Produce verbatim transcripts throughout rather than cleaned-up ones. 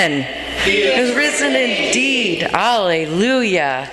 risen. He is risen indeed. Hallelujah.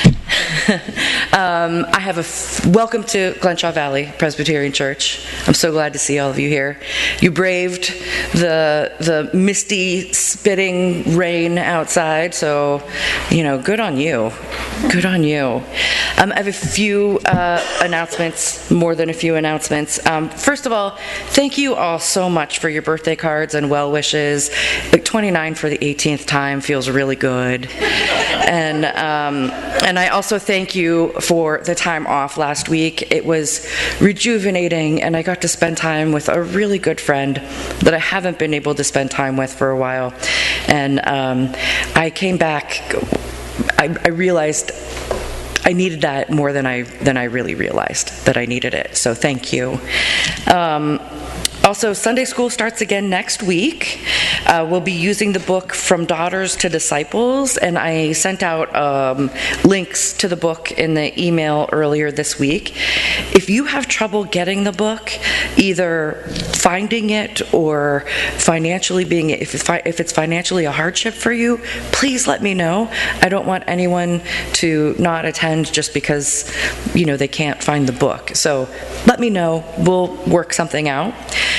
um, I have a f- welcome to Glenshaw Valley Presbyterian Church. I'm so glad to see all of you here. You braved the the misty, spitting rain outside, so you know, good on you. Good on you. Um, I have a few uh, announcements, more than a few announcements. Um, first of all, thank you all so much for your birthday cards and well wishes. Like twenty-nine for the eighteenth time feels really good, and um, and I also thank you for the time off last week. It was rejuvenating, and I got to spend time with a really good friend that I haven't been able to spend time with for a while. And um, I came back, I, I realized I needed that more than I than I really realized that I needed it. So thank you. Um, Also, Sunday school starts again next week. Uh, we'll be using the book From Daughters to Disciples, and I sent out um, links to the book in the email earlier this week. If you have trouble getting the book, either finding it or financially being, if it's, if it's financially a hardship for you, please let me know. I don't want anyone to not attend just because, you know, they can't find the book. So let me know. We'll work something out.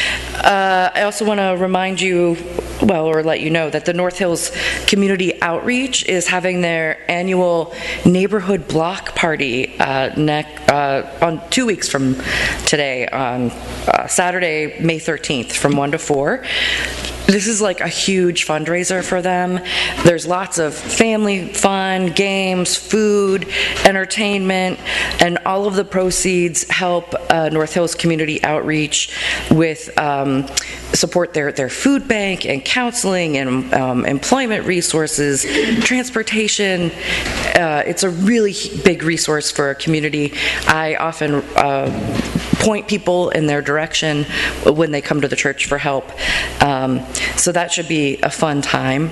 Uh, I also want to remind you, well, or let you know, that the North Hills Community Outreach is having their annual neighborhood block party uh, ne- uh, on two weeks from today, on uh, Saturday, May thirteenth, from one to four. This is like a huge fundraiser for them. There's lots of family fun, games, food, entertainment, and all of the proceeds help uh, North Hills Community Outreach with um, support their, their food bank and counseling and um, employment resources, transportation. Uh, it's a really big resource for a community. I often uh, point people in their direction when they come to the church for help. Um, so that should be a fun time.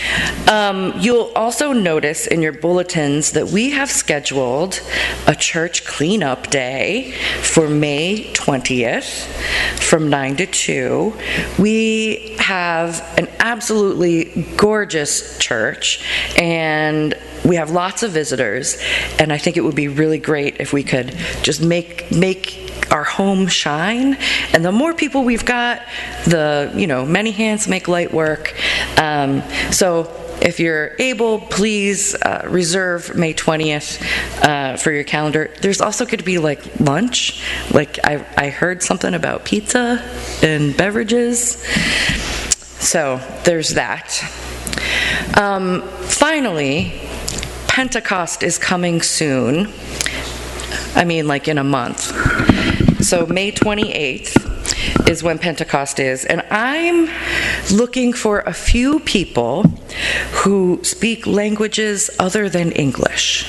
Um, you'll also notice in your bulletins that we have scheduled a church cleanup day for May twentieth from nine to two. We have an absolutely gorgeous church, and we have lots of visitors, and I think it would be really great if we could just make make our home shine. And the more people we've got, the, you know, many hands make light work. Um, so if you're able, please uh, reserve May twentieth uh, for your calendar. There's also going to be like lunch. Like I, I heard something about pizza and beverages. So there's that. Um, finally, Pentecost is coming soon. I mean, like in a month. So May twenty-eighth is when Pentecost is, and I'm looking for a few people who speak languages other than English.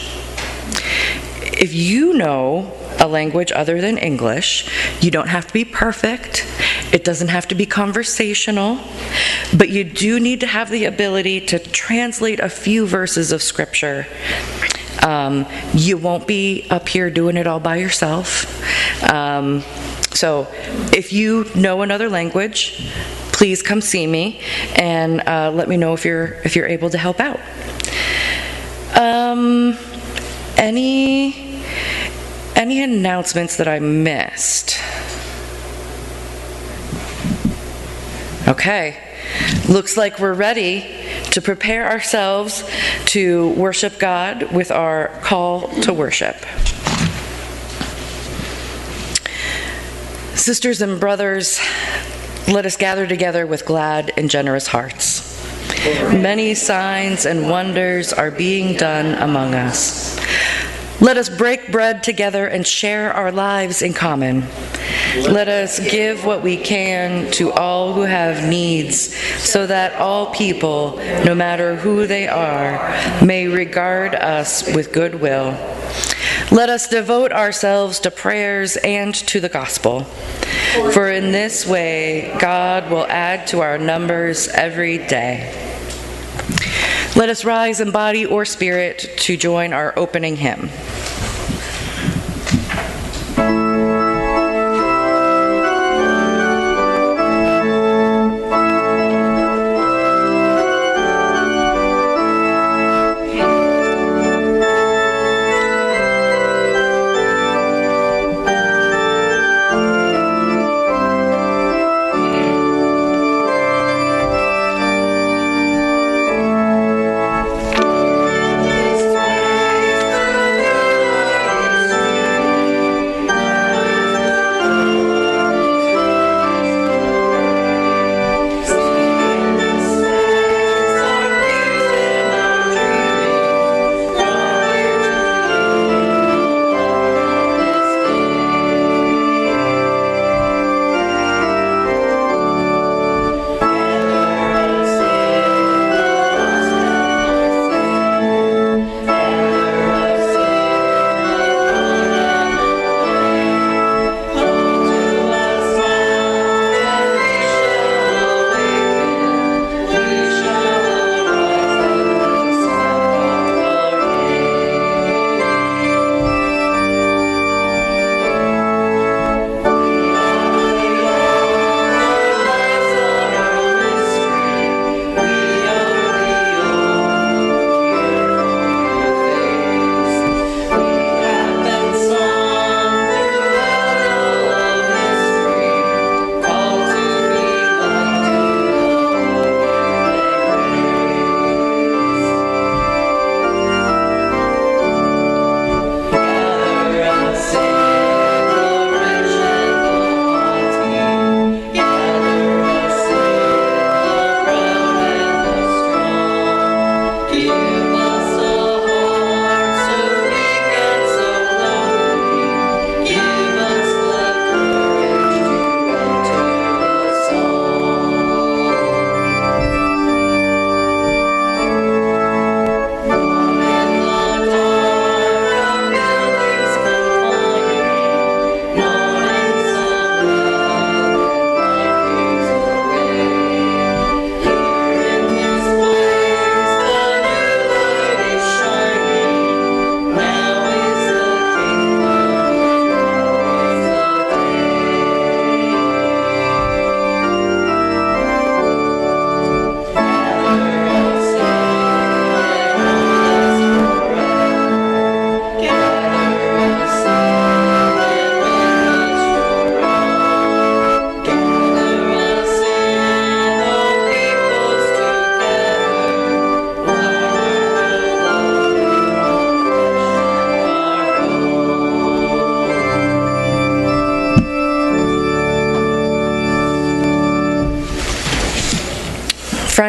If you know a language other than English, you don't have to be perfect. It doesn't have to be conversational, but you do need to have the ability to translate a few verses of Scripture. Um, you won't be up here doing it all by yourself. Um, so if you know another language, please come see me and uh, let me know if you're if you're able to help out. Um, any any announcements that I missed? Okay, looks like we're ready to prepare ourselves to worship God with our call to worship. Sisters and brothers, let us gather together with glad and generous hearts. Many signs and wonders are being done among us. Let us break bread together and share our lives in common. Let us give what we can to all who have needs, so that all people, no matter who they are, may regard us with goodwill. Let us devote ourselves to prayers and to the gospel, for in this way God will add to our numbers every day. Let us rise in body or spirit to join our opening hymn.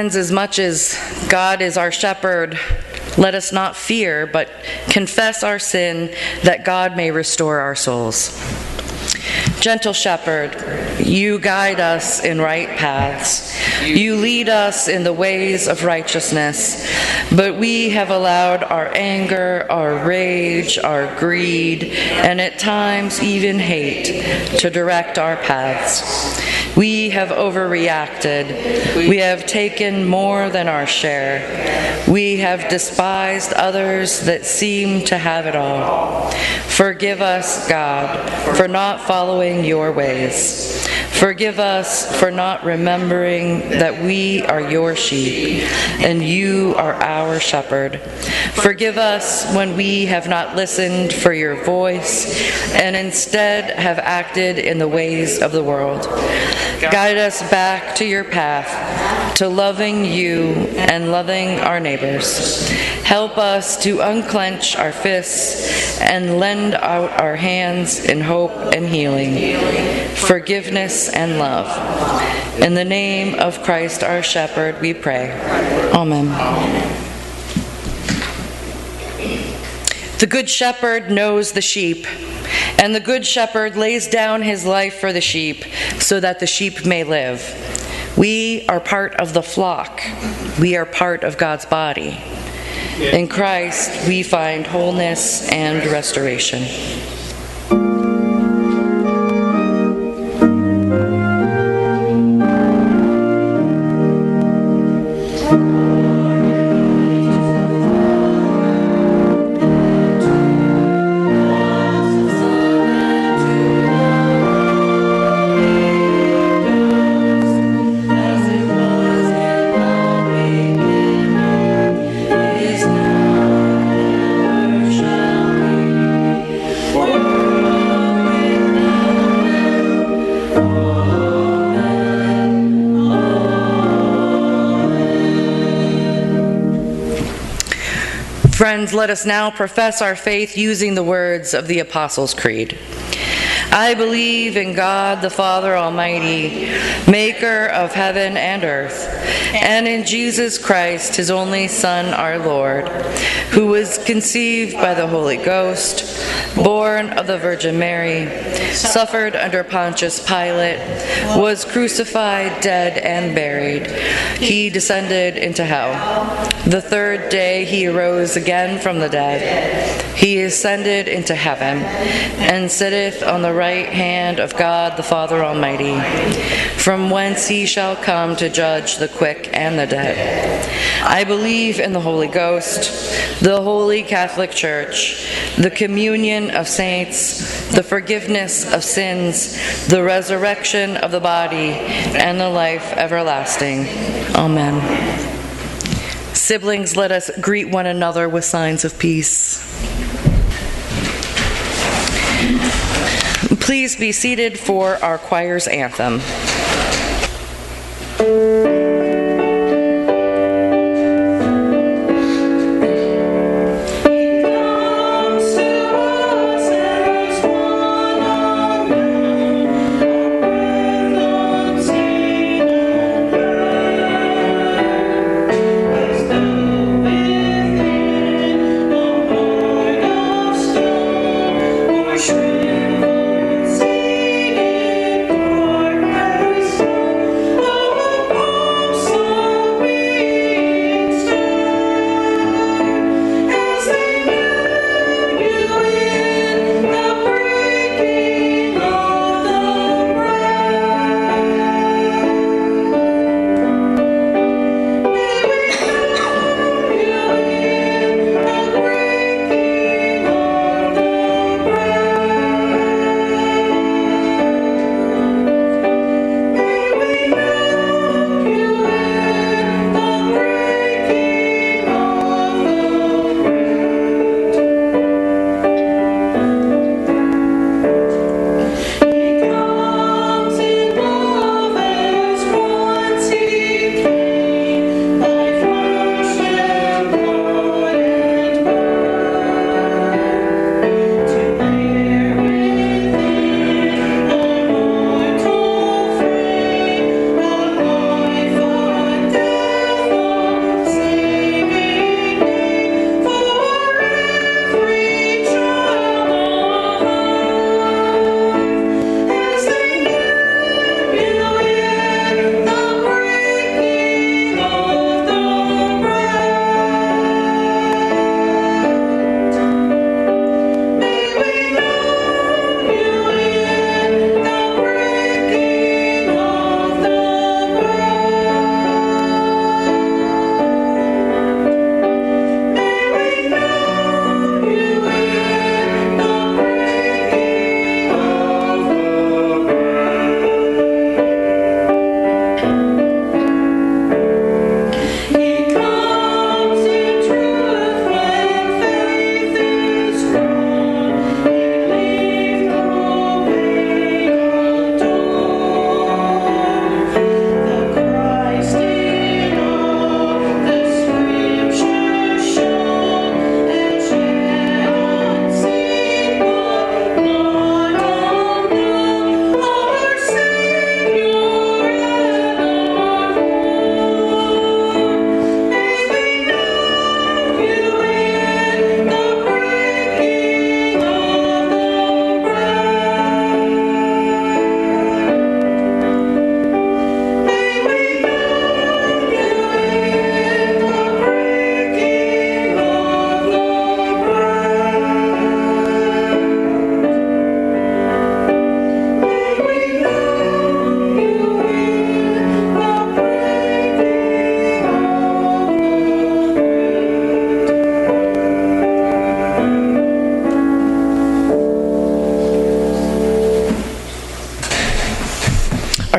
Friends, as much as God is our shepherd, let us not fear, but confess our sin, that God may restore our souls. Gentle shepherd, you guide us in right paths. You lead us in the ways of righteousness. But we have allowed our anger, our rage, our greed, and at times even hate to direct our paths. We have overreacted. We have taken more than our share. We have despised others that seem to have it all. Forgive us, God, for not following your ways. Forgive us for not remembering that we are your sheep and you are our shepherd. Forgive us when we have not listened for your voice and instead have acted in the ways of the world. Guide us back to your path, to loving you and loving our neighbors. Help us to unclench our fists and lend out our hands in hope and healing, forgiveness and love. In the name of Christ our shepherd we pray. Amen. The good shepherd knows the sheep, and the good shepherd lays down his life for the sheep so that the sheep may live. We are part of the flock. We are part of God's body. In Christ, we find wholeness and restoration. Friends, let us now profess our faith using the words of the Apostles' Creed. I believe in God the Father Almighty, maker of heaven and earth, and in Jesus Christ, his only Son, our Lord, who was conceived by the Holy Ghost, born of the Virgin Mary, suffered under Pontius Pilate, was crucified, dead, and buried. He descended into hell. The third day he arose again from the dead. He ascended into heaven, and sitteth on the right hand of God the Father Almighty, from whence he shall come to judge the quick and the dead. I believe in the Holy Ghost, the Holy Catholic Church, the communion of saints, the forgiveness of sins, the resurrection of the body, and the life everlasting. Amen. Siblings, let us greet one another with signs of peace. Please be seated for our choir's anthem. Oh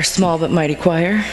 our small but mighty choir.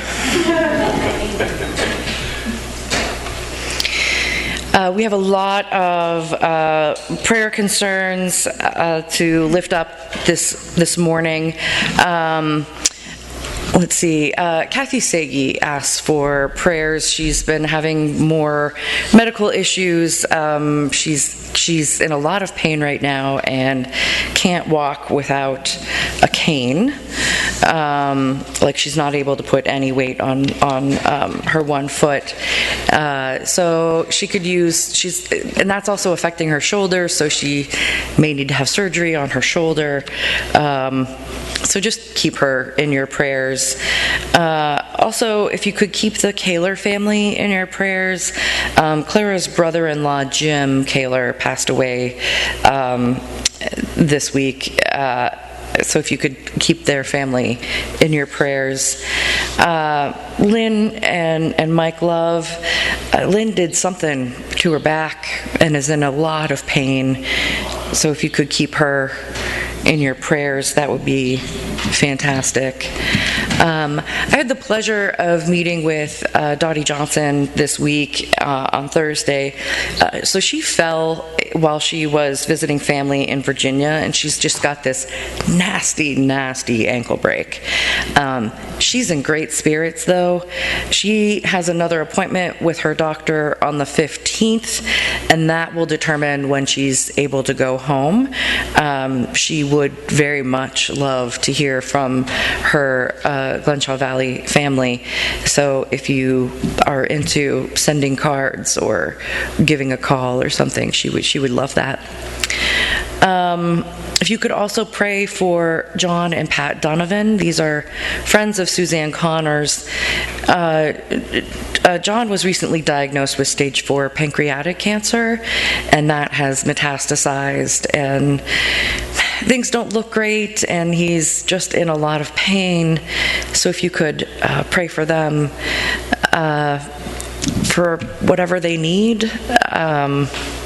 Uh, we have a lot of uh, prayer concerns uh, to lift up this this morning. Um, Let's see, uh, Kathy Sagi asked for prayers. She's been having more medical issues. Um, she's she's in a lot of pain right now and can't walk without a cane. Um, like she's not able to put any weight on on um, her one foot. Uh, so she could use, she's, and that's also affecting her shoulder, so she may need to have surgery on her shoulder. Um, So just keep her in your prayers. Uh, also, if you could keep the Kaler family in your prayers. Um, Clara's brother-in-law, Jim Kaler, passed away um, this week. Uh, so if you could keep their family in your prayers. Uh, Lynn and, and Mike Love. Uh, Lynn did something to her back and is in a lot of pain. So if you could keep her in your prayers, that would be fantastic. Um, I had the pleasure of meeting with uh, Dottie Johnson this week uh, on Thursday. Uh, so she fell while she was visiting family in Virginia, and she's just got this nasty, nasty ankle break. Um, she's in great spirits, though. She has another appointment with her doctor on the fifteenth, and that will determine when she's able to go home. Um, she would very much love to hear from her uh, Glenshaw Valley family. So if you are into sending cards or giving a call or something, she would she would love that. Um, if you could also pray for John and Pat Donovan. These are friends of Suzanne Connors. Uh, uh, John was recently diagnosed with stage four pancreatic cancer, and that has metastasized, and things don't look great, and he's just in a lot of pain. So if you could uh, pray for them uh, for whatever they need, um,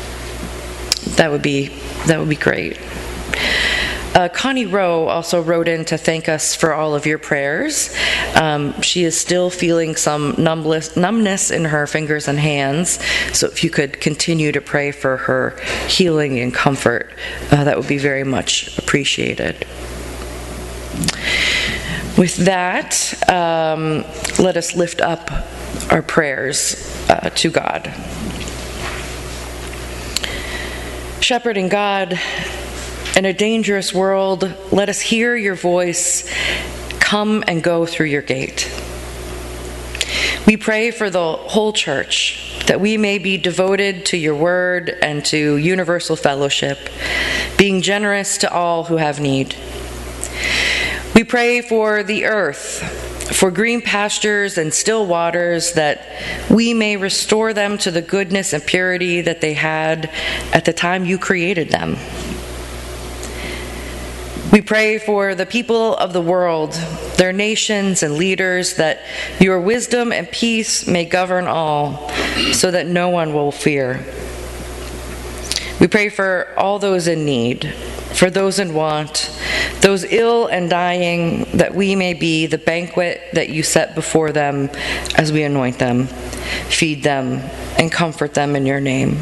that would be that would be great. Uh, Connie Rowe also wrote in to thank us for all of your prayers. Um, she is still feeling some numbness, numbness in her fingers and hands, so if you could continue to pray for her healing and comfort, uh, that would be very much appreciated. With that, um, let us lift up our prayers uh, to God. Shepherding God, in a dangerous world, let us hear your voice. Come and go through your gate. We pray for the whole church, that we may be devoted to your word and to universal fellowship, being generous to all who have need. We pray for the earth, for green pastures and still waters, that we may restore them to the goodness and purity that they had at the time you created them. We pray for the people of the world, their nations and leaders, that your wisdom and peace may govern all, so that no one will fear. We pray for all those in need, for those in want, those ill and dying, that we may be the banquet that you set before them as we anoint them, feed them, and comfort them in your name.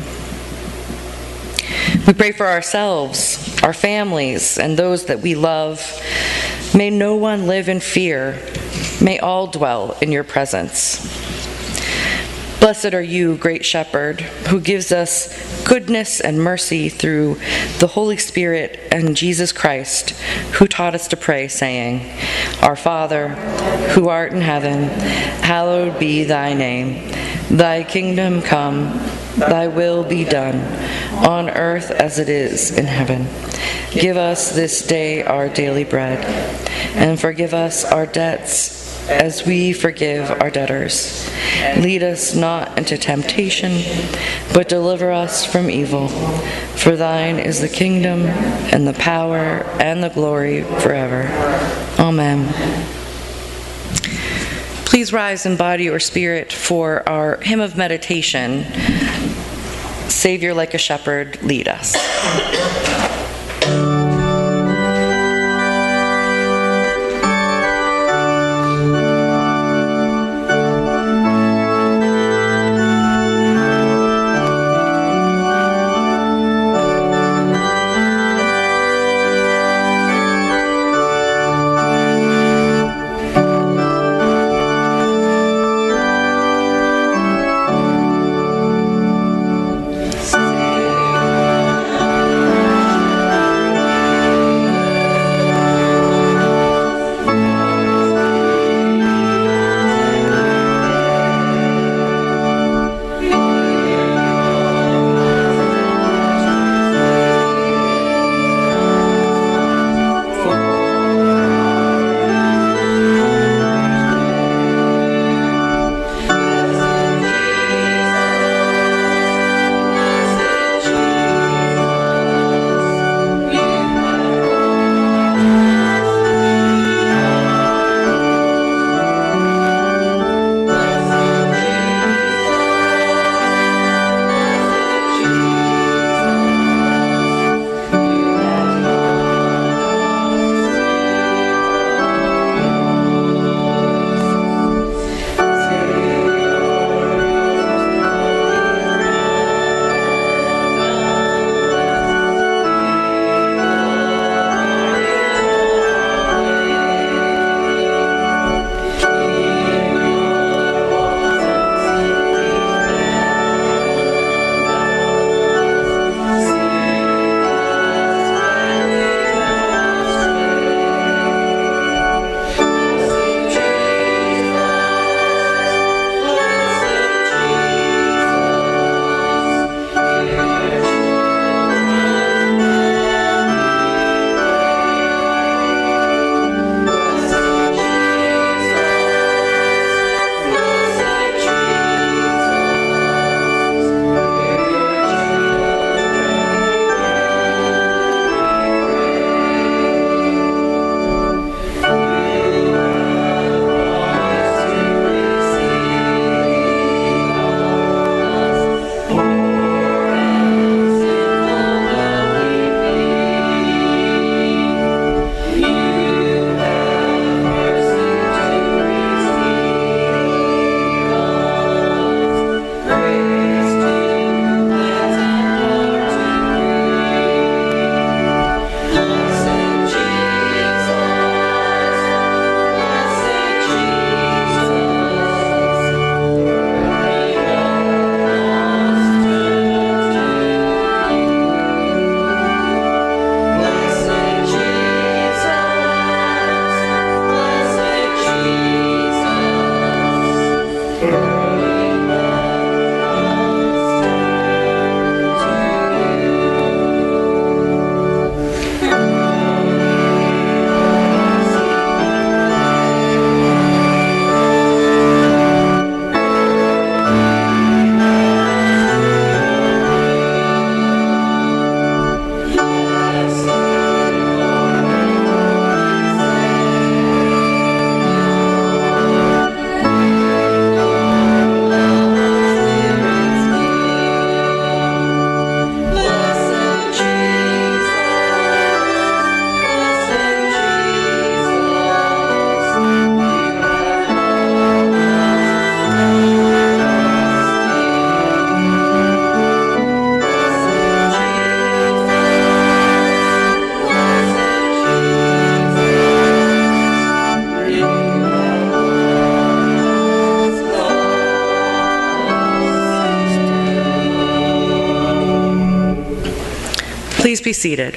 We pray for ourselves, our families, and those that we love. May no one live in fear. May all dwell in your presence. Blessed are you, great shepherd, who gives us goodness and mercy through the Holy Spirit and Jesus Christ, who taught us to pray, saying, Our Father, who art in heaven, hallowed be thy name. Thy kingdom come, thy will be done, on earth as it is in heaven. Give us this day our daily bread, and forgive us our debts as we forgive our debtors. Lead us not into temptation, but deliver us from evil. For thine is the kingdom, and the power, and the glory forever. Amen. Please rise in body or spirit for our hymn of meditation, Savior like a shepherd, lead us. Please be seated.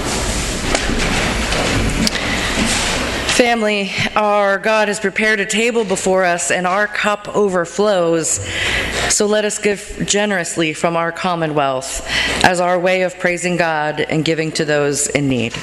Family, our God has prepared a table before us, and our cup overflows. So let us give generously from our commonwealth as our way of praising God and giving to those in need.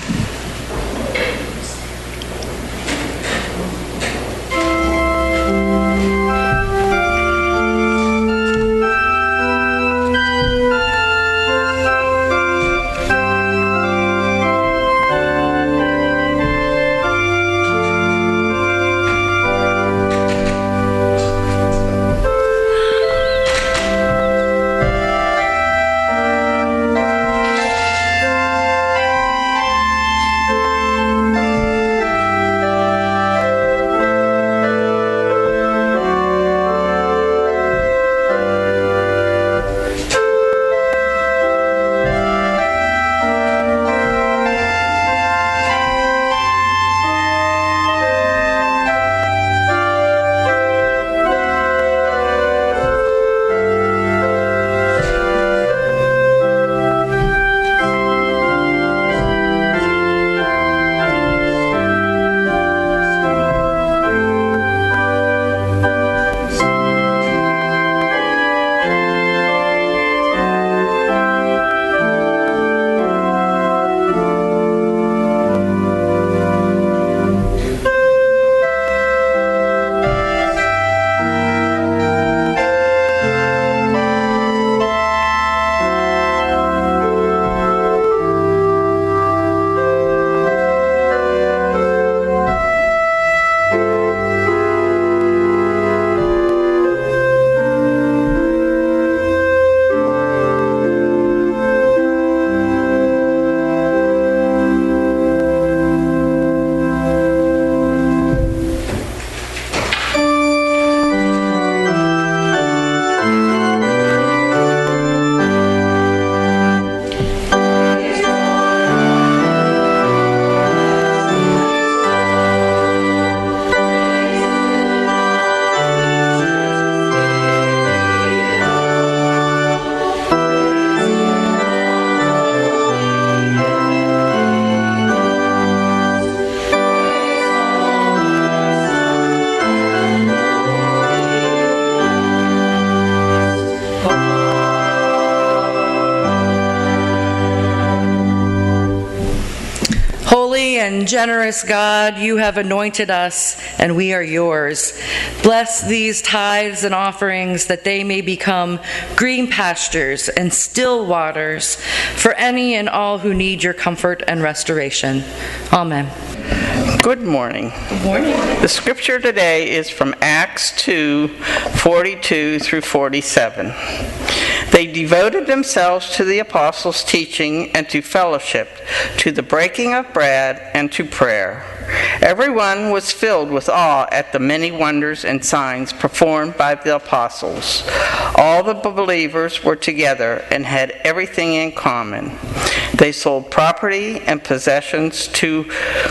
And generous God, you have anointed us, and we are yours. Bless these tithes and offerings that they may become green pastures and still waters for any and all who need your comfort and restoration. Amen. Good morning. Good morning. The scripture today is from Acts two, forty-two through forty-seven. They devoted themselves to the apostles' teaching and to fellowship, to the breaking of bread and to prayer. Everyone was filled with awe at the many wonders and signs performed by the apostles. All the believers were together and had everything in common. They sold property and possessions to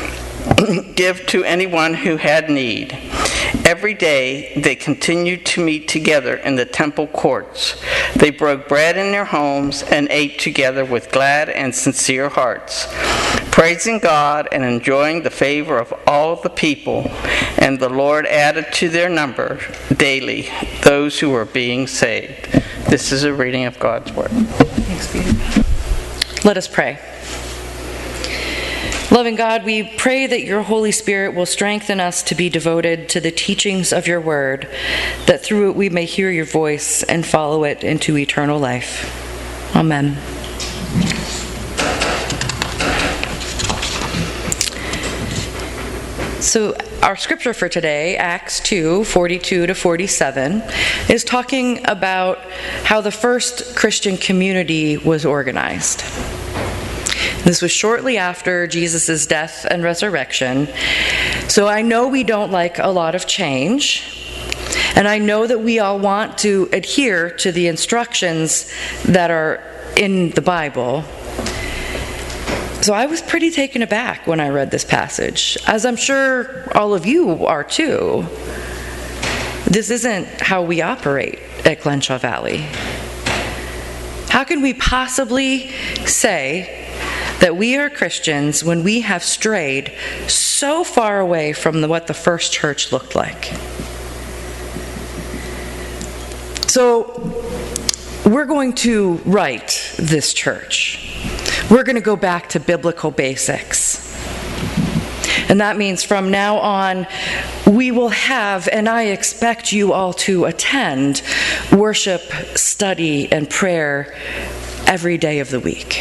give to anyone who had need. Every day they continued to meet together in the temple courts. They broke bread in their homes and ate together with glad and sincere hearts, praising God and enjoying the favor of all the people. And the Lord added to their number daily those who were being saved. This is a reading of God's Word. Thanks be to God. Let us pray. Loving God, we pray that your Holy Spirit will strengthen us to be devoted to the teachings of your word, that through it we may hear your voice and follow it into eternal life. Amen. So our scripture for today, Acts two, forty-two to forty-seven, is talking about how the first Christian community was organized. This was shortly after Jesus' death and resurrection. So I know we don't like a lot of change, and I know that we all want to adhere to the instructions that are in the Bible. So I was pretty taken aback when I read this passage, as I'm sure all of you are too. This isn't how we operate at Glenshaw Valley. How can we possibly say that we are Christians when we have strayed so far away from the, what the first church looked like. So we're going to right this church. We're going to go back to biblical basics. And that means from now on, we will have, and I expect you all to attend, worship, study, and prayer every day of the week.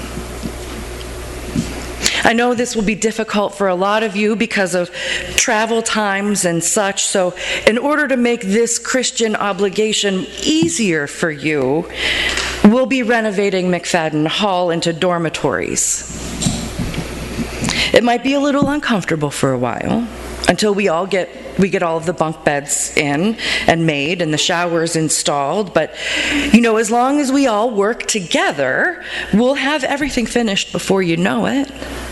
I know this will be difficult for a lot of you because of travel times and such, so in order to make this Christian obligation easier for you, we'll be renovating McFadden Hall into dormitories. It might be a little uncomfortable for a while until we all get we get all of the bunk beds in and made and the showers installed, but you know, as long as we all work together, we'll have everything finished before you know it.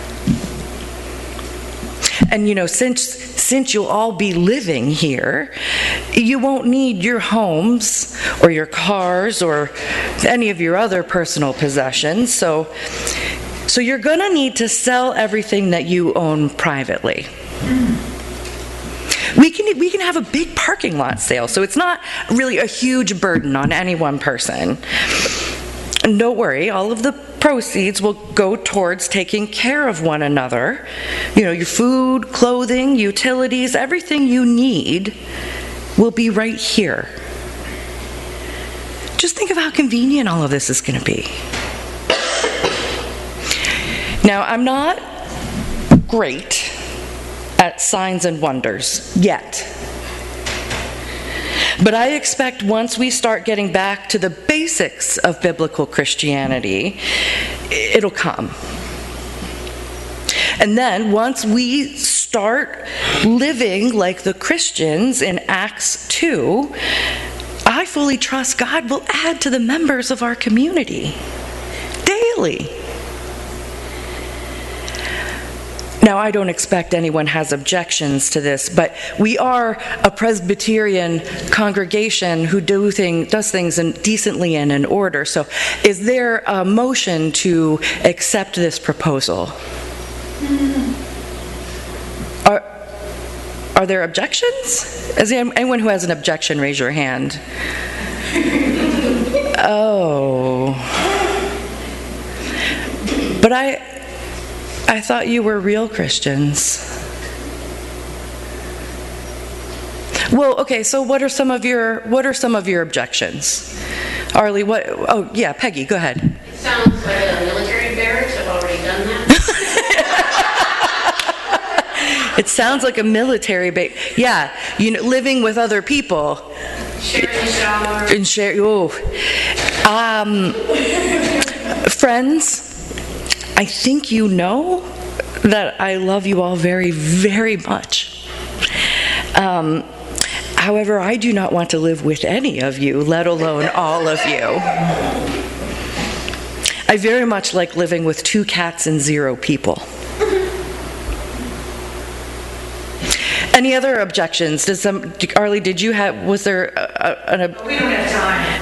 And you know, since since you'll all be living here, you won't need your homes or your cars or any of your other personal possessions, so So you're going to need to sell everything that you own privately. We can we can have a big parking lot sale, so it's not really a huge burden on any one person. And don't worry, all of the proceeds will go towards taking care of one another. You know, your food, clothing, utilities, everything you need will be right here. Just think of how convenient all of this is going to be. Now, I'm not great at signs and wonders yet. But I expect once we start getting back to the basics of biblical Christianity, it'll come. And then once we start living like the Christians in Acts two, I fully trust God will add to the members of our community daily. Now, I don't expect anyone has objections to this, but we are a Presbyterian congregation who do thing, does things in, decently and in order. So is there a motion to accept this proposal? Are, are there objections? Is there anyone who has an objection, raise your hand. Oh. But I... I thought you were real Christians. Well, okay, so what are some of your what are some of your objections? Arlie, what oh yeah, Peggy, go ahead. It sounds like a military barracks. I've already done that. It sounds like a military ba- yeah, you know, living with other people. Sharing a shower. And share oh. Um friends, I think you know that I love you all very, very much. Um, however, I do not want to live with any of you, let alone all of you. I very much like living with two cats and zero people. Any other objections? Does some, Arlie, did you have, was there a, a, an... A, We don't have time.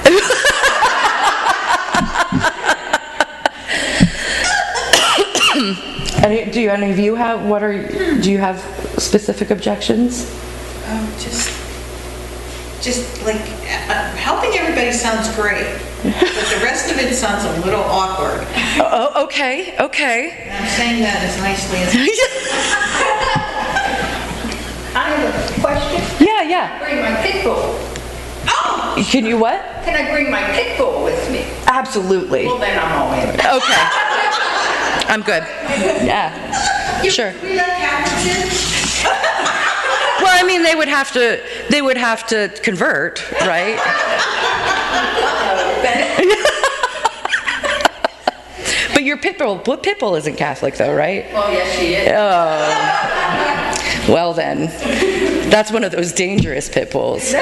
Any, do any of you have, what are, do you have specific objections? Um, just, just like, uh, helping everybody sounds great, but the rest of it sounds a little awkward. Oh, okay, okay. And I'm saying that as nicely as I have a question. Yeah, yeah. Bring my pit bull. Oh! Can you what? Can I bring my pit bull with me? Absolutely. Well, then I'm all in. Okay. I'm good. Yeah. Sure. We got captain. Well, I mean, they would have to. They would have to convert, right? But your pit bull, what pit bull isn't Catholic, though, right? Well, yes, she is. Oh. Well, then, that's one of those dangerous pit bulls.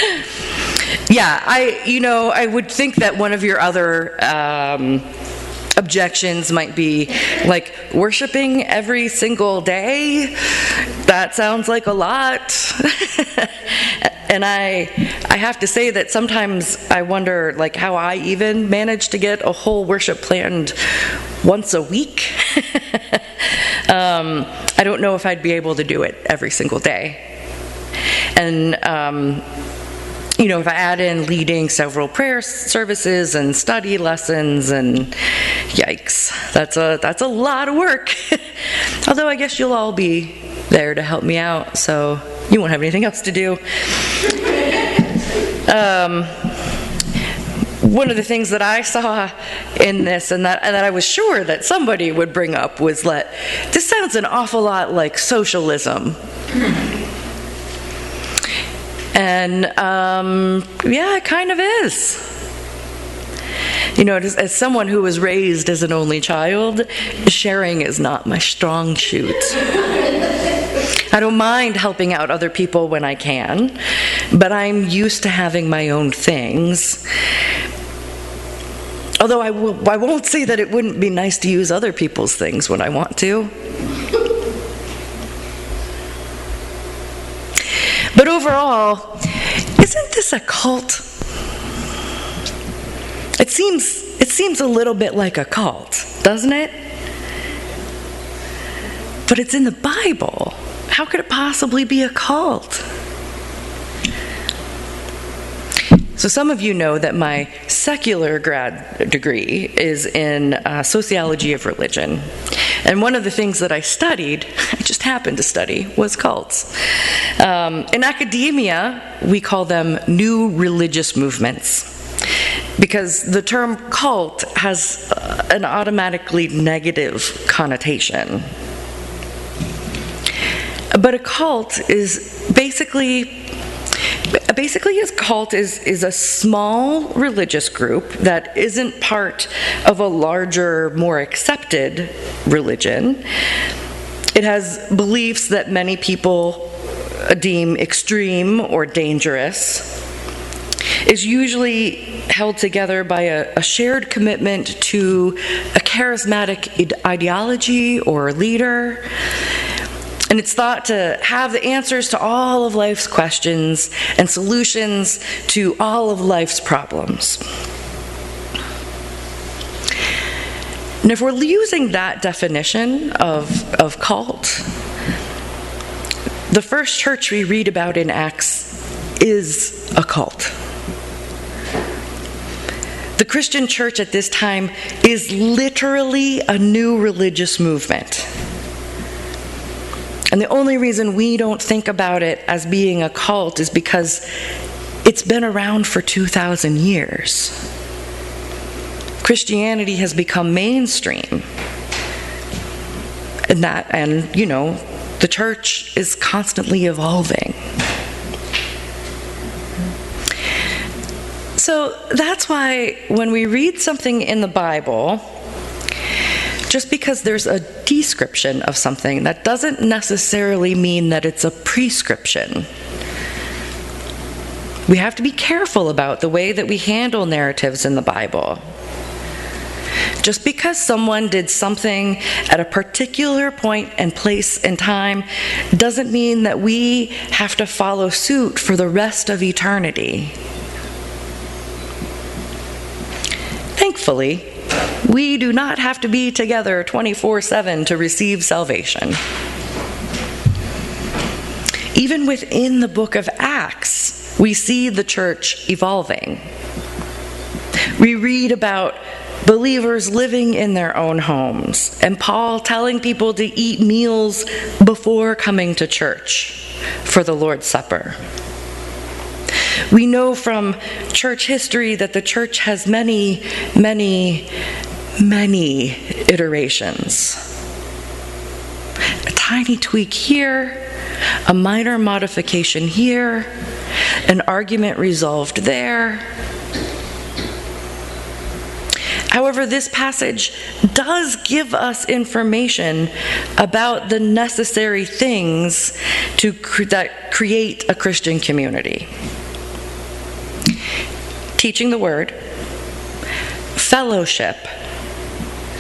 Yeah, I, you know, I would think that one of your other um, Objections might be like, worshiping every single day? That sounds like a lot. And I I have to say that sometimes I wonder like how I even manage to get a whole worship planned once a week. um, I don't know if I'd be able to do it every single day. And um, you know, if I add in leading several prayer services and study lessons, and yikes, that's a that's a lot of work. Although I guess you'll all be there to help me out, so you won't have anything else to do. Um, one of the things that I saw in this, and that, and that I was sure that somebody would bring up, was that this sounds an awful lot like socialism. And um, yeah, it kind of is. You know, as, as someone who was raised as an only child, sharing is not my strong suit. I don't mind helping out other people when I can, but I'm used to having my own things. Although I, w- I won't say that it wouldn't be nice to use other people's things when I want to. But overall, isn't this a cult? It seems it seems a little bit like a cult, doesn't it? But it's in the Bible. How could it possibly be a cult? So some of you know that my secular grad degree is in uh, sociology of religion. And one of the things that I studied, I just happened to study, was cults. Um, in academia, we call them new religious movements, because the term cult has uh, an automatically negative connotation. But a cult is basically, basically a cult is, is a small religious group that isn't part of a larger, more accepted religion. It has beliefs that many people deem extreme or dangerous. Is usually held together by a, a shared commitment to a charismatic ideology or leader. And it's thought to have the answers to all of life's questions and solutions to all of life's problems. And if we're using that definition of, of cult, the first church we read about in Acts is a cult. The Christian church at this time is literally a new religious movement. And the only reason we don't think about it as being a cult is because it's been around for two thousand years. Christianity has become mainstream. And that, and you know, the church is constantly evolving. So that's why when we read something in the Bible, just because there's a description of something, that doesn't necessarily mean that it's a prescription. We have to be careful about the way that we handle narratives in the Bible. Just because someone did something at a particular point and place and time doesn't mean that we have to follow suit for the rest of eternity. Thankfully, we do not have to be together twenty-four seven to receive salvation. Even within the book of Acts, we see the church evolving. We read about believers living in their own homes, and Paul telling people to eat meals before coming to church for the Lord's Supper. We know from church history that the church has many, many, many iterations. A tiny tweak here, a minor modification here, an argument resolved there. However, this passage does give us information about the necessary things to cre- that create a Christian community. Teaching the word, fellowship,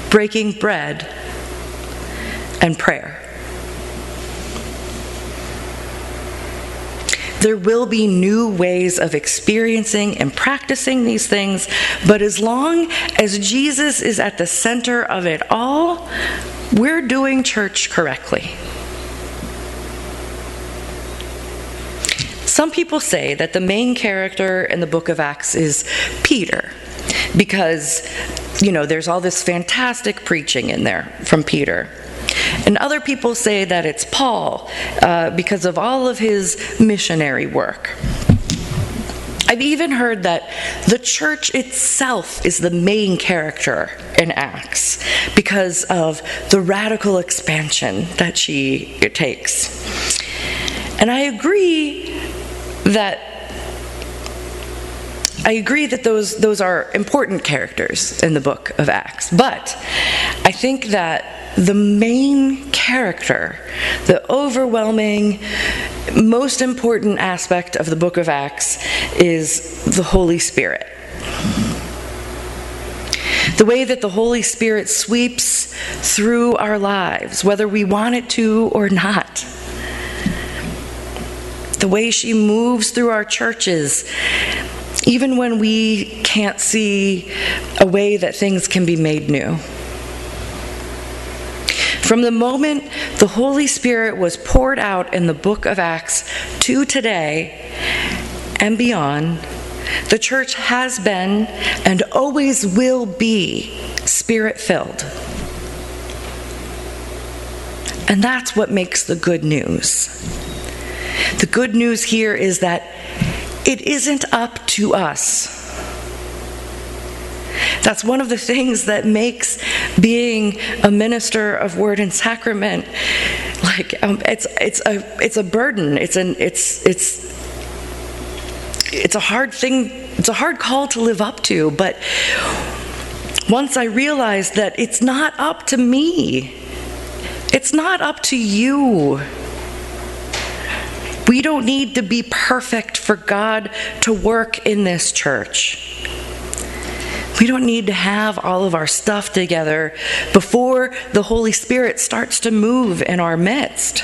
breaking bread, and prayer. There will be new ways of experiencing and practicing these things, but as long as Jesus is at the center of it all, we're doing church correctly. Some people say that the main character in the book of Acts is Peter, because, you know, there's all this fantastic preaching in there from Peter. And other people say that it's Paul, uh, because of all of his missionary work. I've even heard that the church itself is the main character in Acts because of the radical expansion that she takes. And I agree that I agree that those those are important characters in the book of Acts. But I think that the main character, the overwhelming, most important aspect of the book of Acts is the Holy Spirit. The way that the Holy Spirit sweeps through our lives, whether we want it to or not. The way she moves through our churches, even when we can't see a way that things can be made new. From the moment the Holy Spirit was poured out in the book of Acts to today and beyond, the church has been and always will be Spirit-filled. And that's what makes the good news. The good news here is that it isn't up to us. That's one of the things that makes being a minister of Word and Sacrament, like um, it's it's a it's a burden. It's an it's it's it's a hard thing. It's a hard call to live up to. But once I realized that it's not up to me, it's not up to you. We don't need to be perfect for God to work in this church. We don't need to have all of our stuff together before the Holy Spirit starts to move in our midst.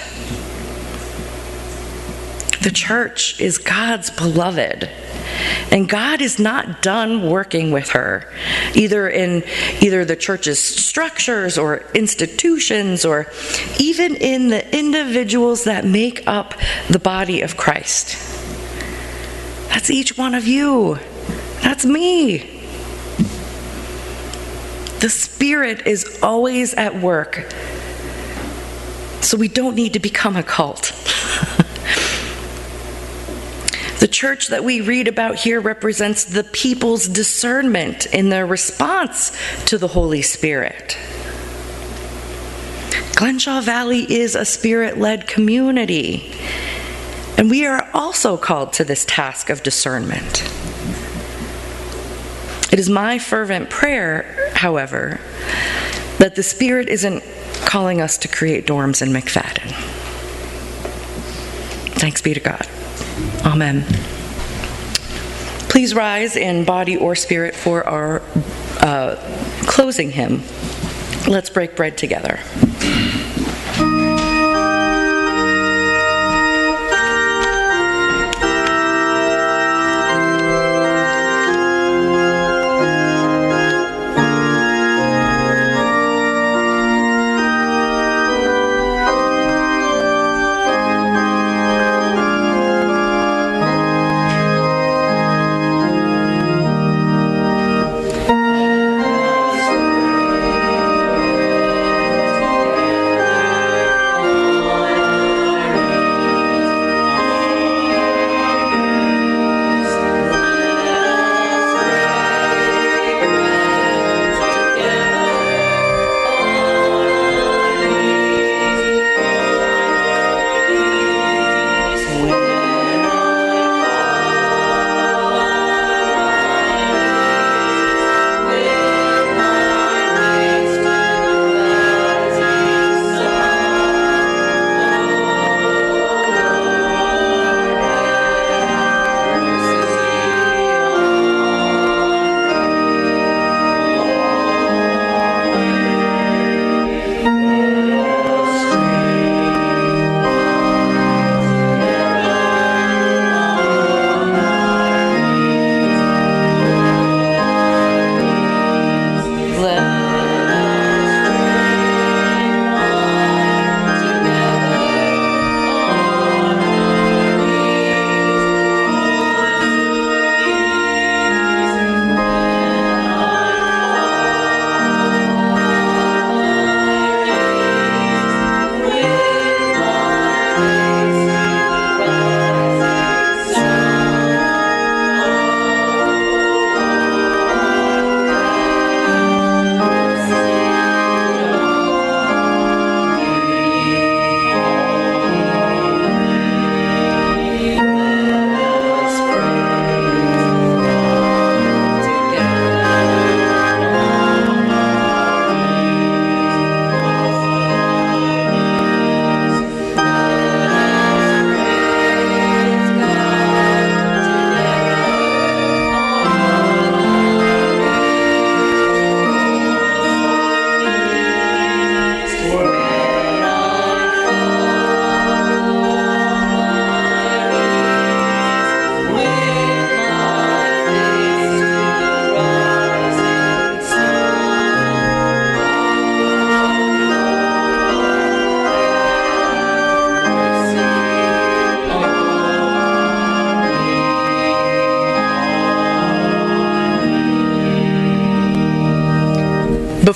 The church is God's beloved, and God is not done working with her, either in either the church's structures or institutions, or even in the individuals that make up the body of Christ. That's each one of you. That's me. The Spirit is always at work, so we don't need to become a cult. The church that we read about here represents the people's discernment in their response to the Holy Spirit. Glenshaw Valley is a Spirit-led community, and we are also called to this task of discernment. It is my fervent prayer, however, that the Spirit isn't calling us to create dorms in McFadden. Thanks be to God. Amen. Please rise in body or spirit for our uh, closing hymn. Let's break bread together.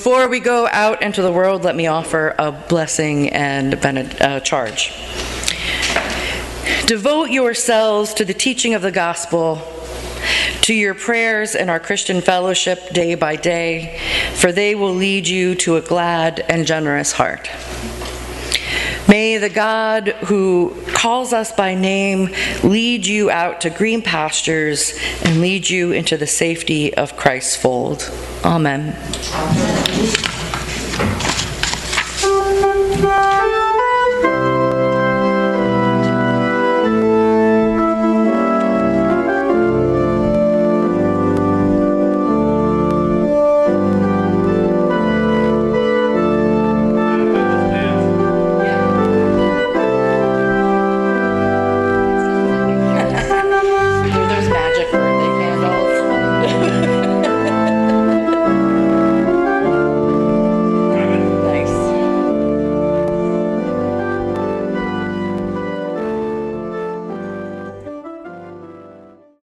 Before we go out into the world, let me offer a blessing and bened- uh, charge. Devote yourselves to the teaching of the gospel, to your prayers and our Christian fellowship day by day, for they will lead you to a glad and generous heart. May the God who calls us by name lead you out to green pastures and lead you into the safety of Christ's fold. Amen. Amen.